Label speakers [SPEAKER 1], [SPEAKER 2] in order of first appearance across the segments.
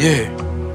[SPEAKER 1] Yeah.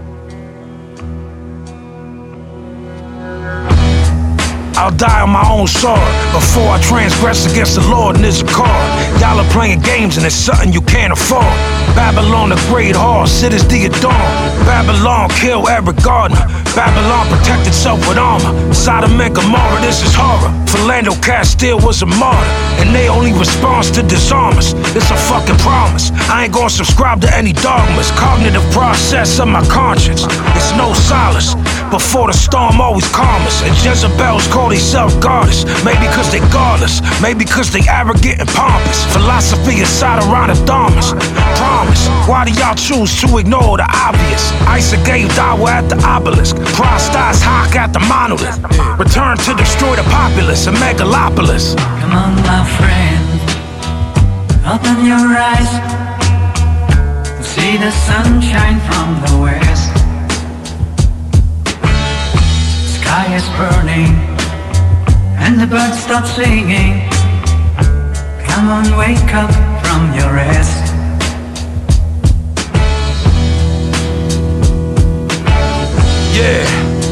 [SPEAKER 1] I'll die on my own sword before I transgress against the Lord and his accord. Y'all are playing games and it's something you can't afford. Babylon, the great horse, cities the adorn. Babylon, kill Eric Gardner. Babylon, protect itself with armor. Sodom and Gomorrah, this is horror. Philando Castile was a martyr, and they only response to disarm us. It's a fucking promise. I ain't gonna subscribe to any dogmas. Cognitive process of my conscience. It's no solace. Before the storm, always calm us. And Jezebels call themselves goddess. Maybe cause they godless. Maybe cause they arrogant and pompous. Philosophy is Saturn-Adamus. Promise. Why do y'all choose to ignore the obvious? Isa gave Dawa at the obelisk. Prostas Hawk at the monolith. Return to destroy the populace, a megalopolis.
[SPEAKER 2] Come on, my friend, open your eyes. See the sunshine from the west. Sky is burning and the birds stop singing. Come on, wake up from your rest.
[SPEAKER 1] Yeah.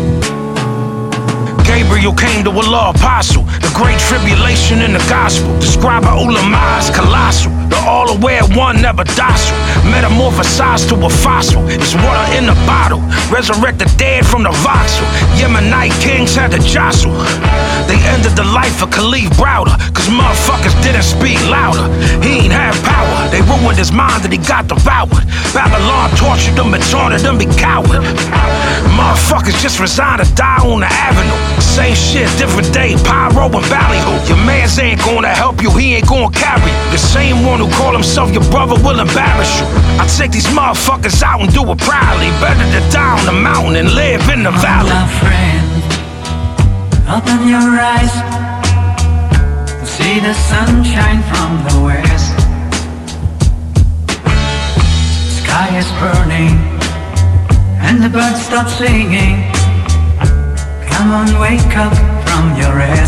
[SPEAKER 1] Gabriel came to Allah apostle. The great tribulation in the gospel. Describe our ulama as colossal. The all-aware one, never docile. Metamorphosized to a fossil. It's water in the bottle. Resurrect the dead from the voxel. Yemenite kings had to jostle. They ended the life of Khalif Browder, cause motherfuckers didn't speak louder. He ain't have power. They ruined his mind and he got devoured. Babylon tortured him and taunted him, he coward. Motherfuckers just resigned to die on the avenue. Same shit, different day, pyro and ballyhoo. Your mans ain't gonna help you, he ain't gonna carry you. The same one who call himself your brother will embarrass you. I take these motherfuckers out and do it proudly. Better to die on the mountain and live in the valley.
[SPEAKER 2] My friend, open your eyes. See the sunshine from the west. Sky is burning and the birds stop singing. Come on, wake up from your rest.